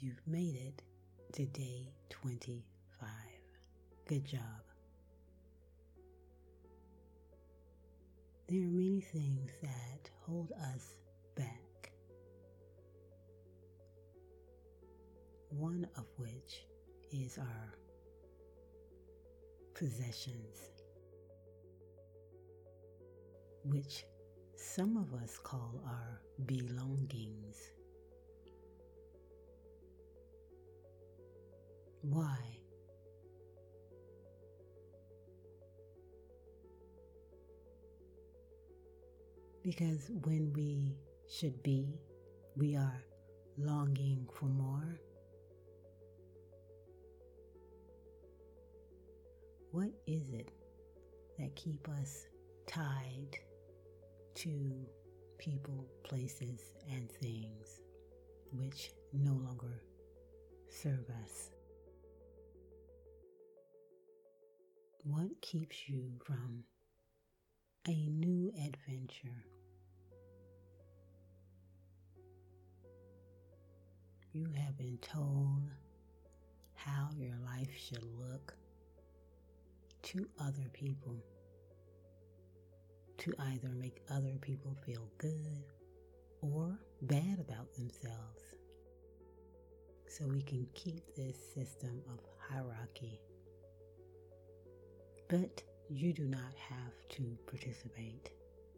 You've made it to day 25. Good job. There are many things that hold us back, one of which is our possessions, which some of us call our belongings. Why? Because when we should be, we are longing for more. What is it that keep us tied to people, places, and things which no longer serve us? What keeps you from a new adventure? You have been told how your life should look to other people, to either make other people feel good or bad about themselves. So we can keep this system of hierarchy. But you do not have to participate.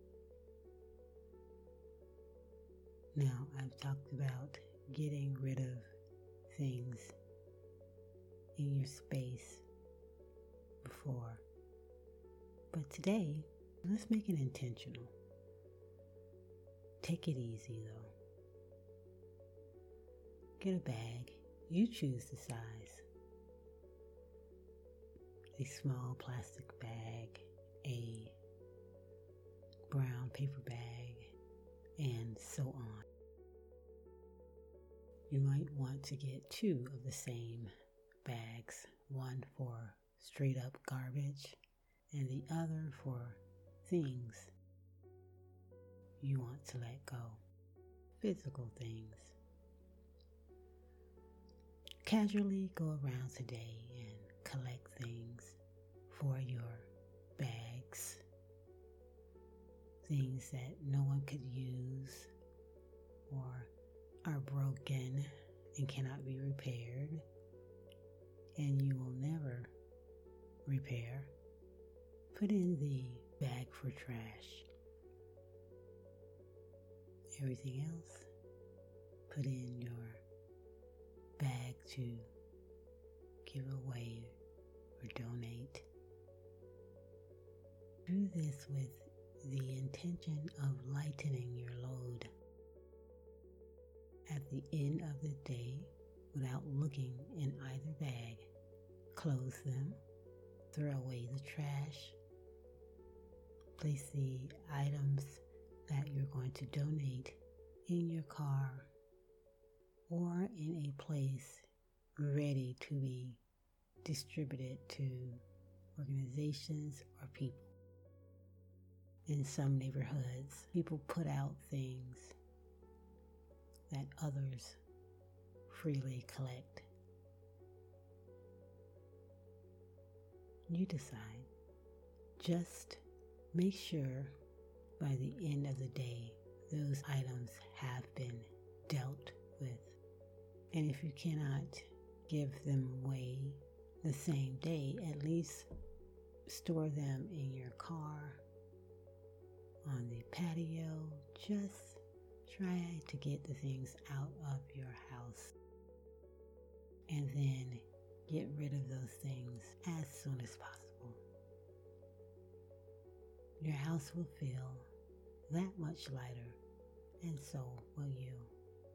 Now, I've talked about getting rid of things in your space before. But today, let's make it intentional. Take it easy though. Get a bag. You choose the size. A small plastic bag, a brown paper bag, and so on. You might want to get 2 of the same bags, one for straight up garbage and the other for things you want to let go, physical things. Casually go around today and collect things for your bags, things that no one could use or are broken and cannot be repaired, and you will never repair. Put in the bag for trash. Everything else, put in your bag to give away or donate. Do this with the intention of lightening your load. At the end of the day, without looking in either bag, close them, throw away the trash, place the items that you're going to donate in your car or in a place ready to be distributed to organizations or people. In some neighborhoods, people put out things that others freely collect. You decide. Just make sure by the end of the day those items have been dealt with. And if you cannot give them away the same day, at least store them in your car, on the patio. Just try to get the things out of your house and then get rid of those things as soon as possible. Your house will feel that much lighter, and so will you.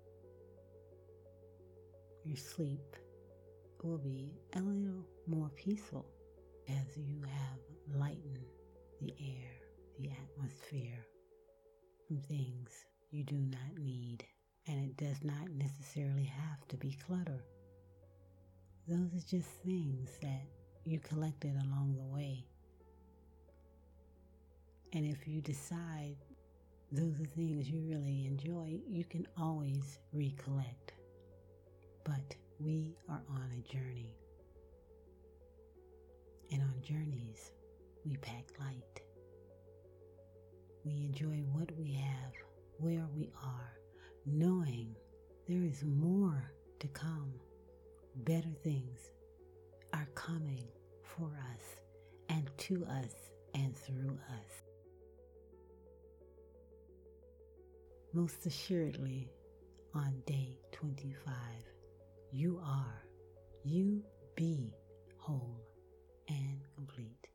Your sleep will be a little more peaceful as you have lightened the air, the atmosphere from things you do not need, and it does not necessarily have to be clutter. Those are just things that you collected along the way. And if you decide those are things you really enjoy, you can always recollect. but we are on a journey. And on journeys, we pack light. We enjoy what we have, where we are, knowing there is more to come. Better things are coming for us and to us and through us. Most assuredly, on day 25, you be whole and complete.